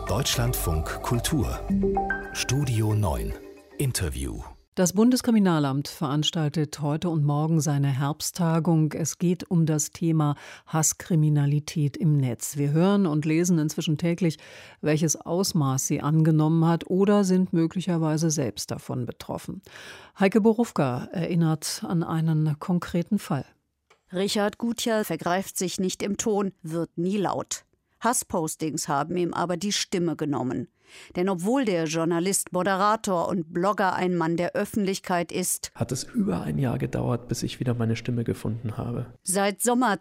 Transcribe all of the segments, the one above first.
Deutschlandfunk Kultur Studio 9 Interview. Das Bundeskriminalamt veranstaltet heute und morgen seine Herbsttagung. Es geht um das Thema Hasskriminalität im Netz. Wir hören und lesen inzwischen täglich, welches Ausmaß sie angenommen hat oder sind möglicherweise selbst davon betroffen. Heike Borufka erinnert an einen konkreten Fall. Richard Gutjahr vergreift sich nicht im Ton, wird nie laut. Hasspostings haben ihm aber die Stimme genommen. Denn obwohl der Journalist, Moderator und Blogger ein Mann der Öffentlichkeit ist, hat es über ein Jahr gedauert, bis ich wieder meine Stimme gefunden habe. Seit Sommer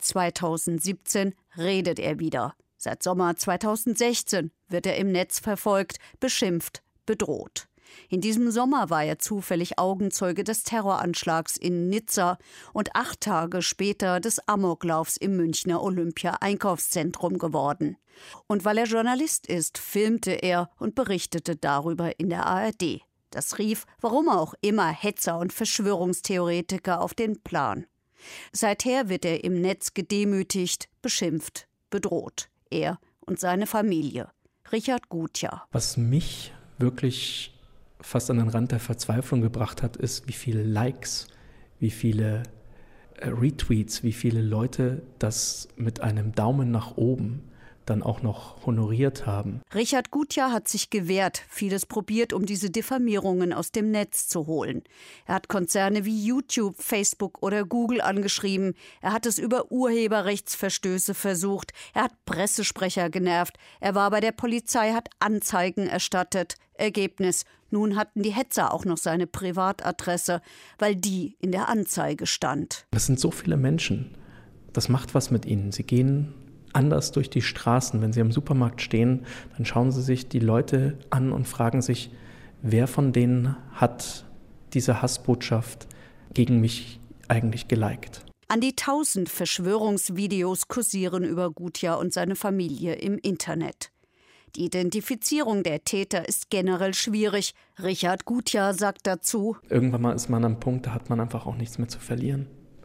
2017 redet er wieder. Seit Sommer 2016 wird er im Netz verfolgt, beschimpft, bedroht. In diesem Sommer war er zufällig Augenzeuge des Terroranschlags in Nizza und 8 Tage später des Amoklaufs im Münchner Olympia-Einkaufszentrum geworden. Und weil er Journalist ist, filmte er und berichtete darüber in der ARD. Das rief, warum auch immer, Hetzer und Verschwörungstheoretiker auf den Plan. Seither wird er im Netz gedemütigt, beschimpft, bedroht. Er und seine Familie. Richard Gutjahr. Was mich wirklich fast an den Rand der Verzweiflung gebracht hat, ist, wie viele Likes, wie viele Retweets, wie viele Leute das mit einem Daumen nach oben dann auch noch honoriert haben. Richard Gutjahr hat sich gewehrt, vieles probiert, um diese Diffamierungen aus dem Netz zu holen. Er hat Konzerne wie YouTube, Facebook oder Google angeschrieben. Er hat es über Urheberrechtsverstöße versucht. Er hat Pressesprecher genervt. Er war bei der Polizei, hat Anzeigen erstattet. Ergebnis: Nun hatten die Hetzer auch noch seine Privatadresse, weil die in der Anzeige stand. Das sind so viele Menschen. Das macht was mit ihnen. Sie gehen anders durch die Straßen. Wenn sie am Supermarkt stehen, dann schauen sie sich die Leute an und fragen sich, wer von denen hat diese Hassbotschaft gegen mich eigentlich geliked. An die 1000 Verschwörungsvideos kursieren über Gutjahr und seine Familie im Internet. Die Identifizierung der Täter ist generell schwierig. Richard Gutjahr sagt dazu: Irgendwann mal ist man am Punkt, da hat man einfach auch nichts mehr zu verlieren.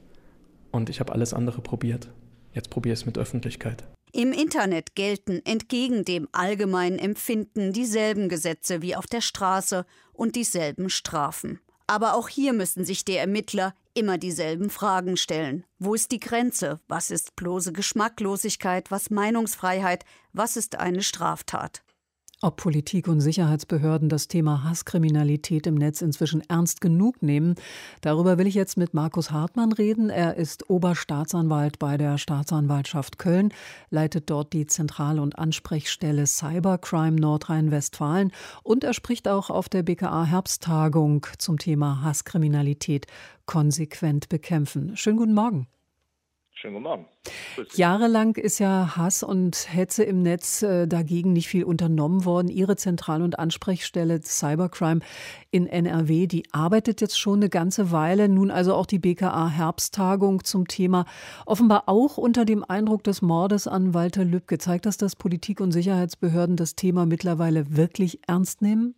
Und ich habe alles andere probiert. Jetzt probiere ich es mit Öffentlichkeit. Im Internet gelten entgegen dem allgemeinen Empfinden dieselben Gesetze wie auf der Straße und dieselben Strafen. Aber auch hier müssen sich die Ermittler immer dieselben Fragen stellen. Wo ist die Grenze? Was ist bloße Geschmacklosigkeit? Was Meinungsfreiheit? Was ist eine Straftat? Ob Politik und Sicherheitsbehörden das Thema Hasskriminalität im Netz inzwischen ernst genug nehmen, darüber will ich jetzt mit Markus Hartmann reden. Er ist Oberstaatsanwalt bei der Staatsanwaltschaft Köln, leitet dort die Zentral- und Ansprechstelle Cybercrime Nordrhein-Westfalen und er spricht auch auf der BKA-Herbsttagung zum Thema Hasskriminalität konsequent bekämpfen. Schönen guten Morgen. Schönen guten Morgen. Jahrelang ist ja Hass und Hetze im Netz dagegen nicht viel unternommen worden. Ihre Zentral- und Ansprechstelle Cybercrime in NRW, die arbeitet jetzt schon eine ganze Weile. Nun also auch die BKA-Herbsttagung zum Thema. Offenbar auch unter dem Eindruck des Mordes an Walter Lübcke. Zeigt das, dass Politik und Sicherheitsbehörden das Thema mittlerweile wirklich ernst nehmen?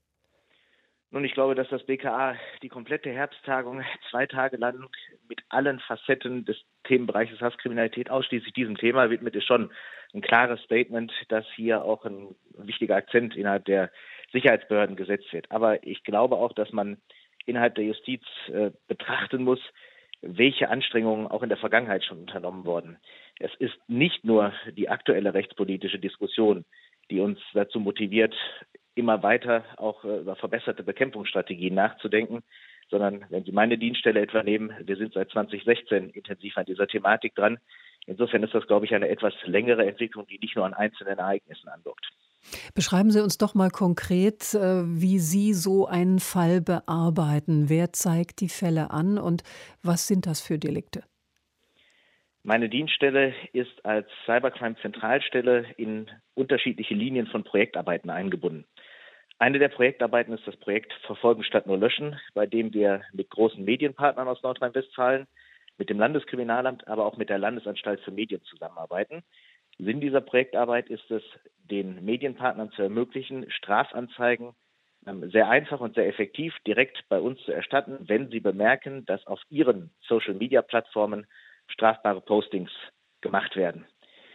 Nun, ich glaube, dass das BKA die komplette Herbsttagung 2 Tage lang mit allen Facetten des Themenbereiches Hasskriminalität ausschließlich diesem Thema widmet, ist schon ein klares Statement, dass hier auch ein wichtiger Akzent innerhalb der Sicherheitsbehörden gesetzt wird. Aber ich glaube auch, dass man innerhalb der Justiz betrachten muss, welche Anstrengungen auch in der Vergangenheit schon unternommen wurden. Es ist nicht nur die aktuelle rechtspolitische Diskussion, die uns dazu motiviert, immer weiter auch über verbesserte Bekämpfungsstrategien nachzudenken, sondern wenn Sie meine Dienststelle etwa nehmen, wir sind seit 2016 intensiv an dieser Thematik dran. Insofern ist das, glaube ich, eine etwas längere Entwicklung, die nicht nur an einzelnen Ereignissen andockt. Beschreiben Sie uns doch mal konkret, wie Sie so einen Fall bearbeiten. Wer zeigt die Fälle an und was sind das für Delikte? Meine Dienststelle ist als Cybercrime-Zentralstelle in unterschiedliche Linien von Projektarbeiten eingebunden. Eine der Projektarbeiten ist das Projekt Verfolgen statt nur löschen, bei dem wir mit großen Medienpartnern aus Nordrhein-Westfalen, mit dem Landeskriminalamt, aber auch mit der Landesanstalt für Medien zusammenarbeiten. Sinn dieser Projektarbeit ist es, den Medienpartnern zu ermöglichen, Strafanzeigen sehr einfach und sehr effektiv direkt bei uns zu erstatten, wenn sie bemerken, dass auf ihren Social-Media-Plattformen strafbare Postings gemacht werden.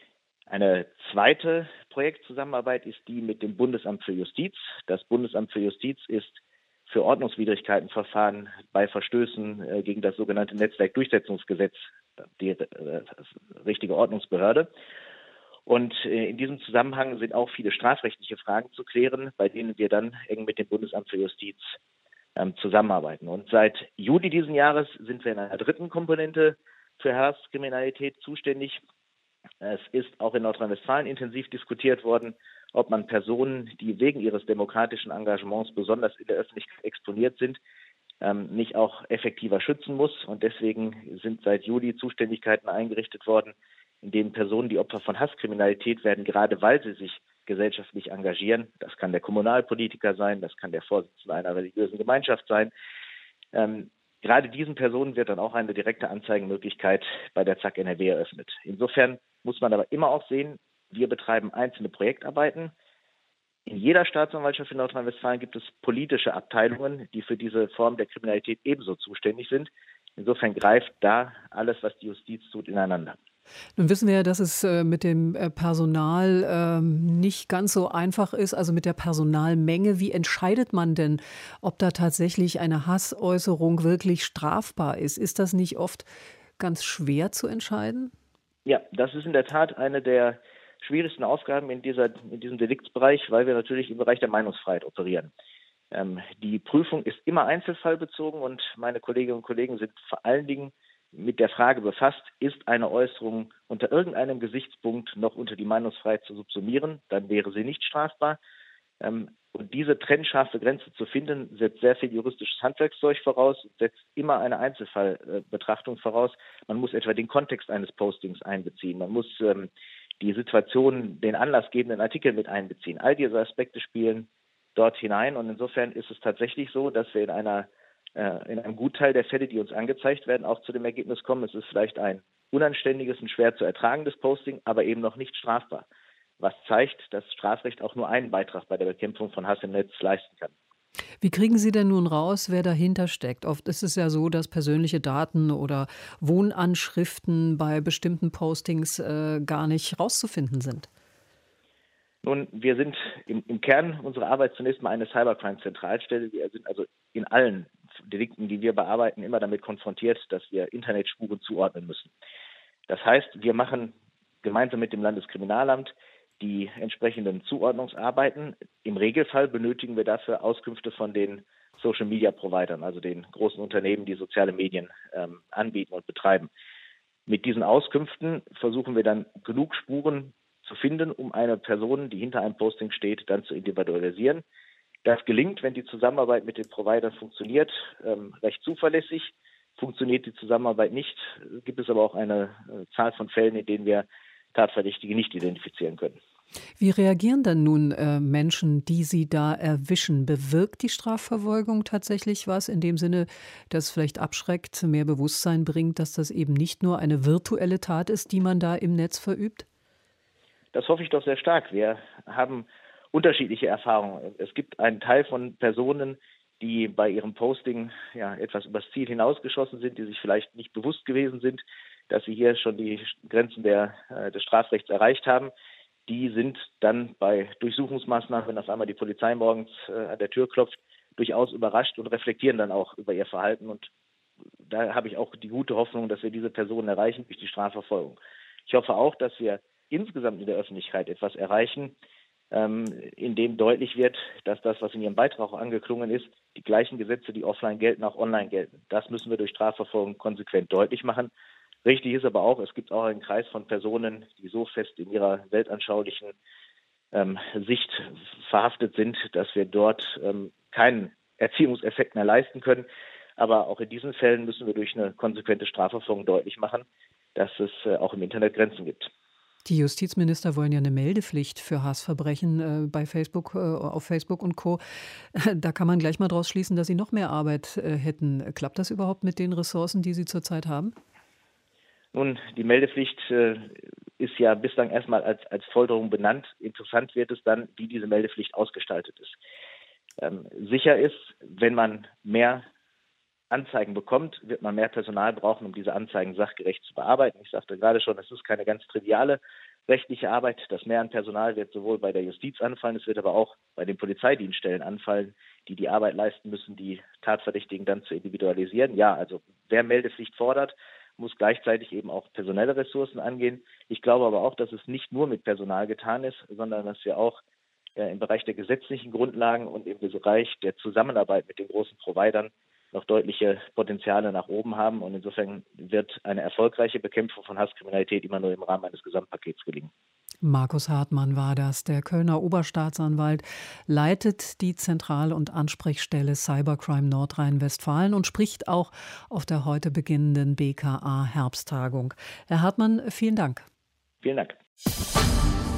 Eine zweite Projektzusammenarbeit ist die mit dem Bundesamt für Justiz. Das Bundesamt für Justiz ist für Ordnungswidrigkeitenverfahren bei Verstößen gegen das sogenannte Netzwerkdurchsetzungsgesetz die richtige Ordnungsbehörde. Und in diesem Zusammenhang sind auch viele strafrechtliche Fragen zu klären, bei denen wir dann eng mit dem Bundesamt für Justiz zusammenarbeiten. Und seit Juli diesen Jahres sind wir in einer dritten Komponente für Hasskriminalität zuständig. Es ist auch in Nordrhein-Westfalen intensiv diskutiert worden, ob man Personen, die wegen ihres demokratischen Engagements besonders in der Öffentlichkeit exponiert sind, nicht auch effektiver schützen muss. Und deswegen sind seit Juli Zuständigkeiten eingerichtet worden, in denen Personen, die Opfer von Hasskriminalität werden, gerade weil sie sich gesellschaftlich engagieren, das kann der Kommunalpolitiker sein, das kann der Vorsitzende einer religiösen Gemeinschaft sein, gerade diesen Personen wird dann auch eine direkte Anzeigenmöglichkeit bei der ZAK NRW eröffnet. Insofern muss man aber immer auch sehen, wir betreiben einzelne Projektarbeiten. In jeder Staatsanwaltschaft in Nordrhein-Westfalen gibt es politische Abteilungen, die für diese Form der Kriminalität ebenso zuständig sind. Insofern greift da alles, was die Justiz tut, ineinander. Nun wissen wir ja, dass es mit dem Personal nicht ganz so einfach ist, also mit der Personalmenge. Wie entscheidet man denn, ob da tatsächlich eine Hassäußerung wirklich strafbar ist? Ist das nicht oft ganz schwer zu entscheiden? Ja, das ist in der Tat eine der schwierigsten Aufgaben in diesem Deliktsbereich, weil wir natürlich im Bereich der Meinungsfreiheit operieren. Die Prüfung ist immer einzelfallbezogen und meine Kolleginnen und Kollegen sind vor allen Dingen mit der Frage befasst, ist eine Äußerung unter irgendeinem Gesichtspunkt noch unter die Meinungsfreiheit zu subsumieren, dann wäre sie nicht strafbar. Und diese trennscharfe Grenze zu finden, setzt sehr viel juristisches Handwerkszeug voraus, setzt immer eine Einzelfallbetrachtung voraus. Man muss etwa den Kontext eines Postings einbeziehen, man muss die Situation, den anlassgebenden Artikel mit einbeziehen. All diese Aspekte spielen dort hinein und insofern ist es tatsächlich so, dass wir in einem Gutteil der Fälle, die uns angezeigt werden, auch zu dem Ergebnis kommen, es ist vielleicht ein unanständiges und schwer zu ertragendes Posting, aber eben noch nicht strafbar. Was zeigt, dass Strafrecht auch nur einen Beitrag bei der Bekämpfung von Hass im Netz leisten kann. Wie kriegen Sie denn nun raus, wer dahinter steckt? Oft ist es ja so, dass persönliche Daten oder Wohnanschriften bei bestimmten Postings gar nicht rauszufinden sind. Nun, wir sind im Kern unserer Arbeit zunächst mal eine Cybercrime-Zentralstelle. Wir sind also in allen Delikten, die wir bearbeiten, immer damit konfrontiert, dass wir Internetspuren zuordnen müssen. Das heißt, wir machen gemeinsam mit dem Landeskriminalamt die entsprechenden Zuordnungsarbeiten. Im Regelfall benötigen wir dafür Auskünfte von den Social-Media-Providern, also den großen Unternehmen, die soziale Medien anbieten und betreiben. Mit diesen Auskünften versuchen wir dann genug Spuren zu finden, um eine Person, die hinter einem Posting steht, dann zu individualisieren. Das gelingt, wenn die Zusammenarbeit mit den Providern funktioniert, recht zuverlässig. Funktioniert die Zusammenarbeit nicht, gibt es aber auch eine Zahl von Fällen, in denen wir Tatverdächtige nicht identifizieren können. Wie reagieren denn nun Menschen, die Sie da erwischen? Bewirkt die Strafverfolgung tatsächlich was in dem Sinne, dass es vielleicht abschreckt, mehr Bewusstsein bringt, dass das eben nicht nur eine virtuelle Tat ist, die man da im Netz verübt? Das hoffe ich doch sehr stark. Wir haben unterschiedliche Erfahrungen. Es gibt einen Teil von Personen, die bei ihrem Posting etwas übers Ziel hinausgeschossen sind, die sich vielleicht nicht bewusst gewesen sind, dass sie hier schon die Grenzen des Strafrechts erreicht haben. Die sind dann bei Durchsuchungsmaßnahmen, wenn auf einmal die Polizei morgens an der Tür klopft, durchaus überrascht und reflektieren dann auch über ihr Verhalten. Und da habe ich auch die gute Hoffnung, dass wir diese Personen erreichen durch die Strafverfolgung. Ich hoffe auch, dass wir insgesamt in der Öffentlichkeit etwas erreichen, in dem deutlich wird, dass das, was in Ihrem Beitrag auch angeklungen ist, die gleichen Gesetze, die offline gelten, auch online gelten. Das müssen wir durch Strafverfolgung konsequent deutlich machen. Richtig ist aber auch, es gibt auch einen Kreis von Personen, die so fest in ihrer weltanschaulichen Sicht verhaftet sind, dass wir dort keinen Erziehungseffekt mehr leisten können. Aber auch in diesen Fällen müssen wir durch eine konsequente Strafverfolgung deutlich machen, dass es auch im Internet Grenzen gibt. Die Justizminister wollen ja eine Meldepflicht für Hassverbrechen bei Facebook, auf Facebook und Co. Da kann man gleich mal draus schließen, dass sie noch mehr Arbeit hätten. Klappt das überhaupt mit den Ressourcen, die sie zurzeit haben? Nun, die Meldepflicht ist ja bislang erstmal als Forderung benannt. Interessant wird es dann, wie diese Meldepflicht ausgestaltet ist. Sicher ist, wenn man mehr Anzeigen bekommt, wird man mehr Personal brauchen, um diese Anzeigen sachgerecht zu bearbeiten. Ich sagte gerade schon, es ist keine ganz triviale rechtliche Arbeit, das Mehr an Personal wird sowohl bei der Justiz anfallen, es wird aber auch bei den Polizeidienststellen anfallen, die die Arbeit leisten müssen, die Tatverdächtigen dann zu individualisieren. Ja, also wer Meldepflicht fordert, muss gleichzeitig eben auch personelle Ressourcen angehen. Ich glaube aber auch, dass es nicht nur mit Personal getan ist, sondern dass wir auch im Bereich der gesetzlichen Grundlagen und im Bereich der Zusammenarbeit mit den großen Providern noch deutliche Potenziale nach oben haben. Und insofern wird eine erfolgreiche Bekämpfung von Hasskriminalität immer nur im Rahmen eines Gesamtpakets gelingen. Markus Hartmann war das. Der Kölner Oberstaatsanwalt leitet die Zentral- und Ansprechstelle Cybercrime Nordrhein-Westfalen und spricht auch auf der heute beginnenden BKA-Herbsttagung. Herr Hartmann, vielen Dank. Vielen Dank.